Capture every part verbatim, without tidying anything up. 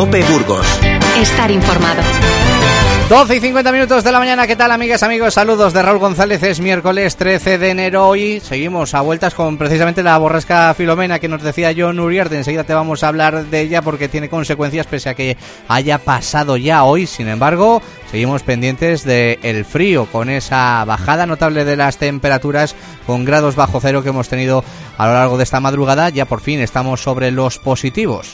COPE Burgos. Estar informado. doce y cincuenta minutos de la mañana. ¿Qué tal, amigas, amigos? Saludos de Raúl González. Es miércoles trece de enero y seguimos a vueltas con precisamente la borrasca Filomena que nos decía Jon Uriarte. Enseguida te vamos a hablar de ella porque tiene consecuencias pese a que haya pasado ya hoy. Sin embargo, seguimos pendientes del frío con esa bajada notable de las temperaturas con grados bajo cero que hemos tenido a lo largo de esta madrugada. Ya por fin estamos sobre los positivos.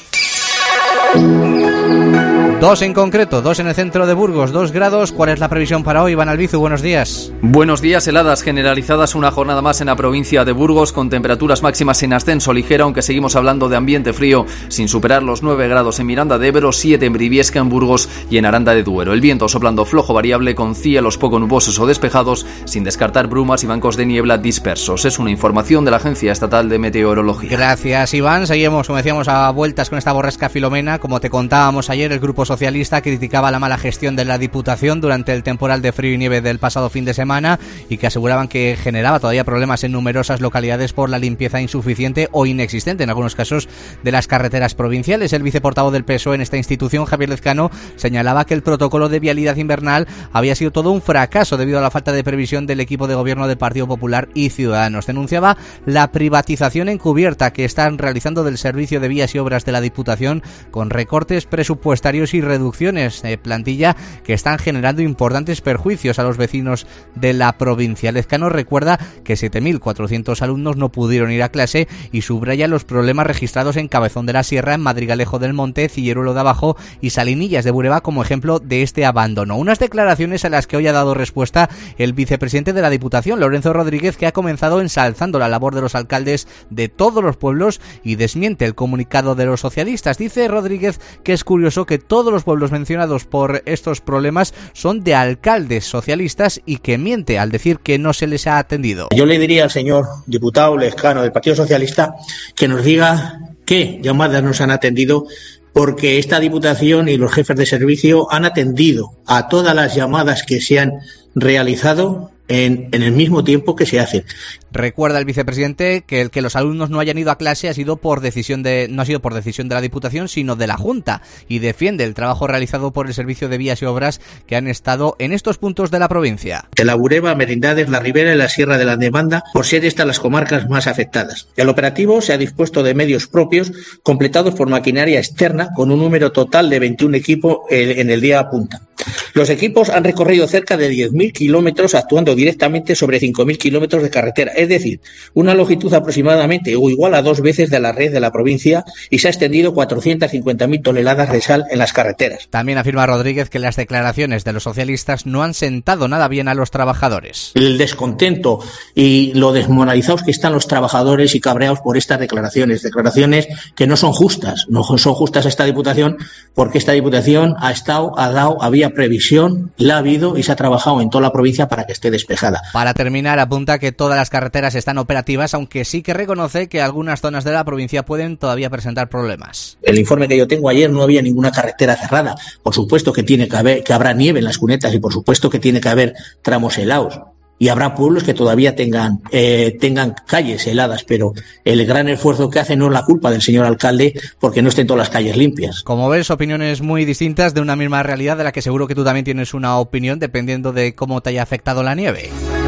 Dos en concreto, dos en el centro de Burgos, dos grados. ¿Cuál es la previsión para hoy? Iván Albizu, buenos días. Buenos días, heladas generalizadas una jornada más en la provincia de Burgos con temperaturas máximas en ascenso ligero, aunque seguimos hablando de ambiente frío sin superar los nueve grados en Miranda de Ebro, siete en Briviesca, en Burgos y en Aranda de Duero. El viento soplando flojo variable con cielos poco nubosos o despejados, sin descartar brumas y bancos de niebla dispersos. Es una información de la Agencia Estatal de Meteorología. Gracias, Iván. Seguimos, como decíamos, a vueltas con esta borrasca Filomena. Como te contábamos ayer, el Grupo Socialista criticaba la mala gestión de la Diputación durante el temporal de frío y nieve del pasado fin de semana y que aseguraban que generaba todavía problemas en numerosas localidades por la limpieza insuficiente o inexistente en algunos casos de las carreteras provinciales. El viceportavoz del P S O E en esta institución, Javier Lezcano, señalaba que el protocolo de vialidad invernal había sido todo un fracaso debido a la falta de previsión del equipo de gobierno del Partido Popular y Ciudadanos. Denunciaba la privatización encubierta que están realizando del servicio de vías y obras de la Diputación con recortes presupuestarios y reducciones de plantilla que están generando importantes perjuicios a los vecinos de la provincia. Lezcano recuerda que siete mil cuatrocientos alumnos no pudieron ir a clase y subraya los problemas registrados en Cabezón de la Sierra, en Madrigalejo del Monte, Cilleruelo de Abajo y Salinillas de Bureba como ejemplo de este abandono. Unas declaraciones a las que hoy ha dado respuesta el vicepresidente de la Diputación, Lorenzo Rodríguez, que ha comenzado ensalzando la labor de los alcaldes de todos los pueblos y desmiente el comunicado de los socialistas. Dice Rodríguez que es curioso que todos los pueblos mencionados por estos problemas son de alcaldes socialistas y que miente al decir que no se les ha atendido. Yo le diría al señor diputado Lezcano del Partido Socialista que nos diga qué llamadas nos han atendido, porque esta Diputación y los jefes de servicio han atendido a todas las llamadas que se han realizado en, en el mismo tiempo que se hacen. Recuerda el vicepresidente que el que los alumnos no hayan ido a clase ha sido por decisión de no ha sido por decisión de la Diputación, sino de la Junta, y defiende el trabajo realizado por el Servicio de Vías y Obras que han estado en estos puntos de la provincia. De la Bureba, Merindades, la Ribera y la Sierra de la Demanda, por ser estas las comarcas más afectadas. El operativo se ha dispuesto de medios propios completados por maquinaria externa con un número total de veintiún equipos en el día a punta. Los equipos han recorrido cerca de diez mil kilómetros actuando directamente sobre cinco mil kilómetros de carretera, es decir, una longitud aproximadamente o igual a dos veces de la red de la provincia, y se ha extendido cuatrocientas cincuenta mil toneladas de sal en las carreteras. También afirma Rodríguez que las declaraciones de los socialistas no han sentado nada bien a los trabajadores. El descontento y lo desmoralizados que están los trabajadores y cabreados por estas declaraciones, declaraciones que no son justas, no son justas a esta Diputación, porque esta Diputación ha estado, ha dado, había previsión, la ha habido y se ha trabajado en toda la provincia para que esté despejada. Para terminar, apunta que todas las carreteras están operativas, aunque sí que reconoce que algunas zonas de la provincia pueden todavía presentar problemas. El informe que yo tengo ayer no había ninguna carretera cerrada. Por supuesto que tiene que haber, que habrá nieve en las cunetas y por supuesto que tiene que haber tramos helados. Y habrá pueblos que todavía tengan eh, tengan calles heladas, pero el gran esfuerzo que hace no es la culpa del señor alcalde porque no estén todas las calles limpias. Como ves, opiniones muy distintas de una misma realidad de la que seguro que tú también tienes una opinión dependiendo de cómo te haya afectado la nieve.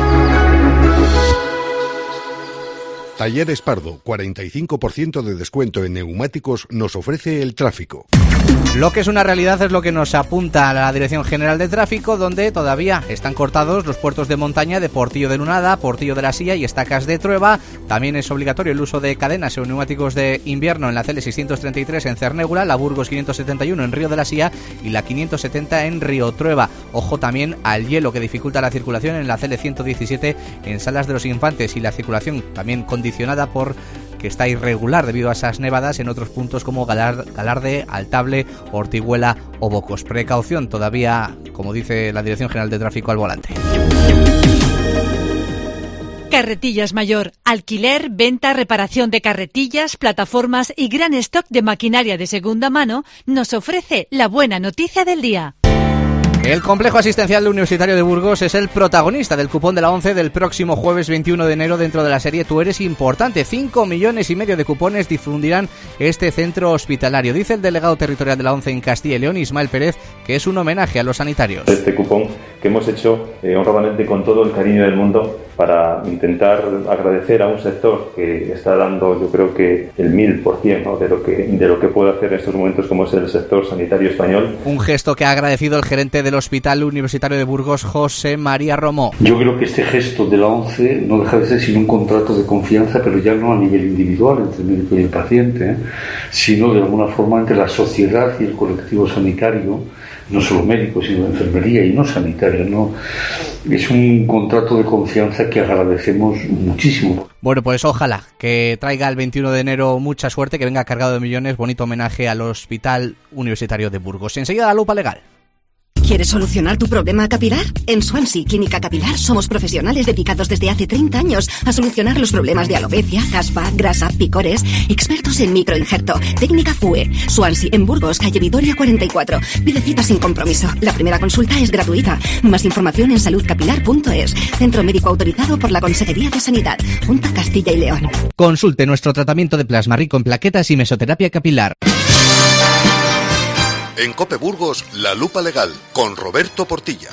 Talleres Pardo, cuarenta y cinco por ciento de descuento en neumáticos nos ofrece el tráfico. Lo que es una realidad es lo que nos apunta a la Dirección General de Tráfico, donde todavía están cortados los puertos de montaña de Portillo de Lunada, Portillo de la Silla y Estacas de Trueba. También es obligatorio el uso de cadenas o neumáticos de invierno en la C L seiscientos treinta y tres en Cernégula, la Burgos quinientos setenta y uno en Río de la Silla y la quinientos setenta en Río Trueba. Ojo también al hielo que dificulta la circulación en la C L ciento diecisiete en Salas de los Infantes y la circulación también condicionada por que está irregular debido a esas nevadas en otros puntos como Galarde, Altable, Ortiguela o Bocos. Precaución todavía, como dice la Dirección General de Tráfico, al volante. Carretillas Mayor. Alquiler, venta, reparación de carretillas, plataformas y gran stock de maquinaria de segunda mano nos ofrece la buena noticia del día. El complejo asistencial universitario de Burgos es el protagonista del cupón de la ONCE del próximo jueves veintiuno de enero dentro de la serie Tú eres importante. Cinco millones y medio de cupones difundirán este centro hospitalario. Dice el delegado territorial de la ONCE en Castilla y León, Ismael Pérez, que es un homenaje a los sanitarios. Este cupón que hemos hecho eh, honradamente con todo el cariño del mundo para intentar agradecer a un sector que está dando, yo creo que el mil por ciento, ¿no? de lo que de lo que puede hacer en estos momentos, como es el sector sanitario español. Un gesto que ha agradecido el gerente del Hospital Universitario de Burgos, José María Romó. Yo creo que este gesto de la ONCE no deja de ser sino un contrato de confianza, pero ya no a nivel individual entre el médico y el paciente, ¿eh? sino de alguna forma entre la sociedad y el colectivo sanitario, no solo médicos, sino de enfermería y no sanitaria, ¿no? Es un contrato de confianza que agradecemos muchísimo. Bueno, pues ojalá que traiga el veintiuno de enero mucha suerte, que venga cargado de millones. Bonito homenaje al Hospital Universitario de Burgos. Enseguida la lupa legal. ¿Quieres solucionar tu problema capilar? En Swansea Clínica Capilar somos profesionales dedicados desde hace treinta años a solucionar los problemas de alopecia, caspa, grasa, picores, expertos en microinjerto, técnica F U E. Swansea en Burgos, calle Vitoria cuarenta y cuatro. Pide cita sin compromiso. La primera consulta es gratuita. Más información en salud capilar punto es. Centro médico autorizado por la Consejería de Sanidad, Junta Castilla y León. Consulte nuestro tratamiento de plasma rico en plaquetas y mesoterapia capilar. En COPE Burgos, La Lupa Legal, con Roberto Portilla.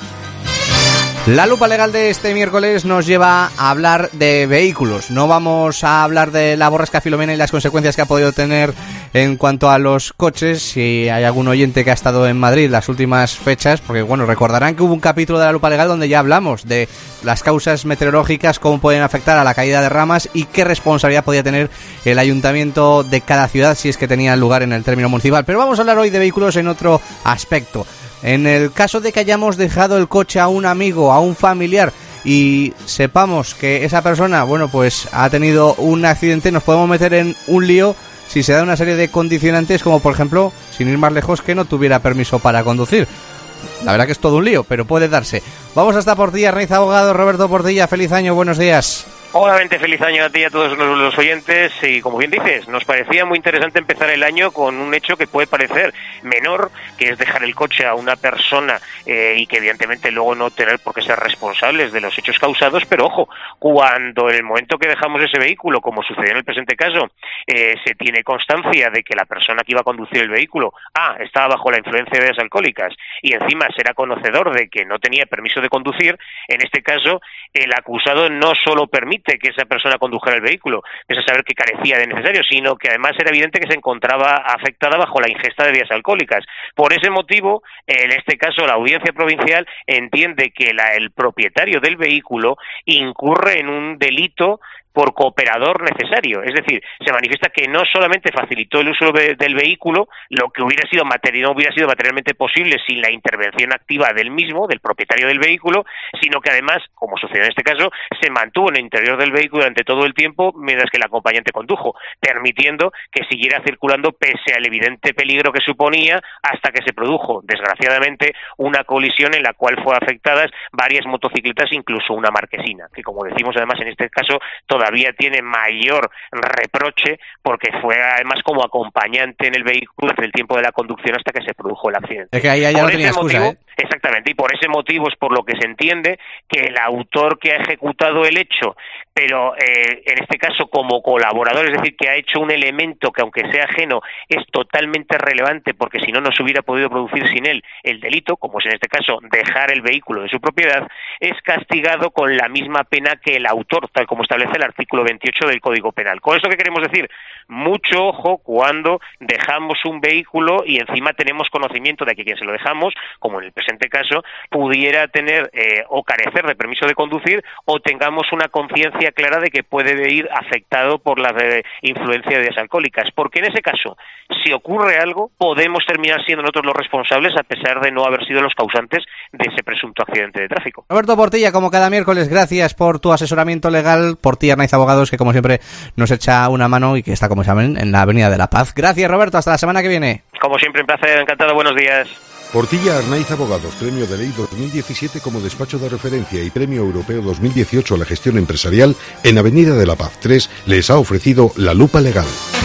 La lupa legal de este miércoles nos lleva a hablar de vehículos. No vamos a hablar de la borrasca Filomena y las consecuencias que ha podido tener en cuanto a los coches. Si hay algún oyente que ha estado en Madrid las últimas fechas, porque bueno, recordarán que hubo un capítulo de la lupa legal donde ya hablamos de las causas meteorológicas, cómo pueden afectar a la caída de ramas y qué responsabilidad podía tener el ayuntamiento de cada ciudad si es que tenía lugar en el término municipal. Pero vamos a hablar hoy de vehículos en otro aspecto. En el caso de que hayamos dejado el coche a un amigo, a un familiar, y sepamos que esa persona, bueno, pues ha tenido un accidente, nos podemos meter en un lío si se da una serie de condicionantes, como por ejemplo, sin ir más lejos, que no tuviera permiso para conducir. La verdad que es todo un lío, pero puede darse. Vamos hasta Portilla, Arnaiz Abogado. Roberto Portilla, feliz año, buenos días. Obviamente feliz año a ti y a todos los oyentes, y como bien dices, nos parecía muy interesante empezar el año con un hecho que puede parecer menor, que es dejar el coche a una persona eh, y que evidentemente luego no tener por qué ser responsables de los hechos causados, pero ojo, cuando en el momento que dejamos ese vehículo, como sucedió en el presente caso, eh, se tiene constancia de que la persona que iba a conducir el vehículo, ah, estaba bajo la influencia de bebidas alcohólicas y encima será conocedor de que no tenía permiso de conducir, en este caso el acusado no solo permite que esa persona condujera el vehículo, pese a saber que carecía de necesario, sino que además era evidente que se encontraba afectada bajo la ingesta de bebidas alcohólicas. Por ese motivo, en este caso, la Audiencia Provincial entiende que la, el propietario del vehículo incurre en un delito por cooperador necesario, es decir, se manifiesta que no solamente facilitó el uso de, del vehículo, lo que hubiera sido material, no hubiera sido materialmente posible sin la intervención activa del mismo, del propietario del vehículo, sino que además, como sucedió en este caso, se mantuvo en el interior del vehículo durante todo el tiempo mientras que el acompañante condujo, permitiendo que siguiera circulando pese al evidente peligro que suponía, hasta que se produjo, desgraciadamente, una colisión en la cual fueron afectadas varias motocicletas, incluso una marquesina, que como decimos además en este caso, toda todavía tiene mayor reproche porque fue además como acompañante en el vehículo desde el tiempo de la conducción hasta que se produjo el accidente. Es que ahí ya no tenía excusa, motivo, ¿eh? Exactamente, y por ese motivo es por lo que se entiende que el autor que ha ejecutado el hecho, pero eh, en este caso como colaborador, es decir, que ha hecho un elemento que aunque sea ajeno es totalmente relevante porque si no, no se hubiera podido producir sin él el delito, como es en este caso dejar el vehículo de su propiedad, es castigado con la misma pena que el autor, tal como establece el artículo veintiocho del Código Penal. ¿Con esto qué queremos decir? Mucho ojo cuando dejamos un vehículo y encima tenemos conocimiento de que quien se lo dejamos, como en el presente caso, pudiera tener eh, o carecer de permiso de conducir o tengamos una conciencia clara de que puede ir afectado por la de influencia de bebidas alcohólicas. Porque en ese caso, si ocurre algo, podemos terminar siendo nosotros los responsables a pesar de no haber sido los causantes de ese presunto accidente de tráfico. Roberto Portilla, como cada miércoles, gracias por tu asesoramiento legal. Portilla Arnaiz Abogados, que como siempre nos echa una mano y que está, como saben, en la Avenida de la Paz. Gracias, Roberto, hasta la semana que viene. Como siempre, un placer, encantado, buenos días. Portilla Arnaiz Abogados, Premio de Ley dos mil diecisiete como despacho de referencia y Premio Europeo dos mil dieciocho a la gestión empresarial en Avenida de la Paz tres, les ha ofrecido la lupa legal.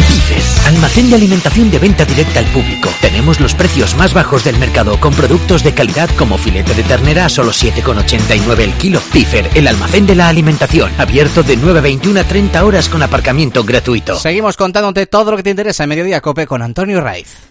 Pifer, almacén de alimentación de venta directa al público. Tenemos los precios más bajos del mercado con productos de calidad como filete de ternera a solo siete con ochenta y nueve el kilo. Pifer, el almacén de la alimentación, abierto de nueve a veintiuna a treinta horas con aparcamiento gratuito. Seguimos contándote todo lo que te interesa en Mediodía Cope con Antonio Raiz.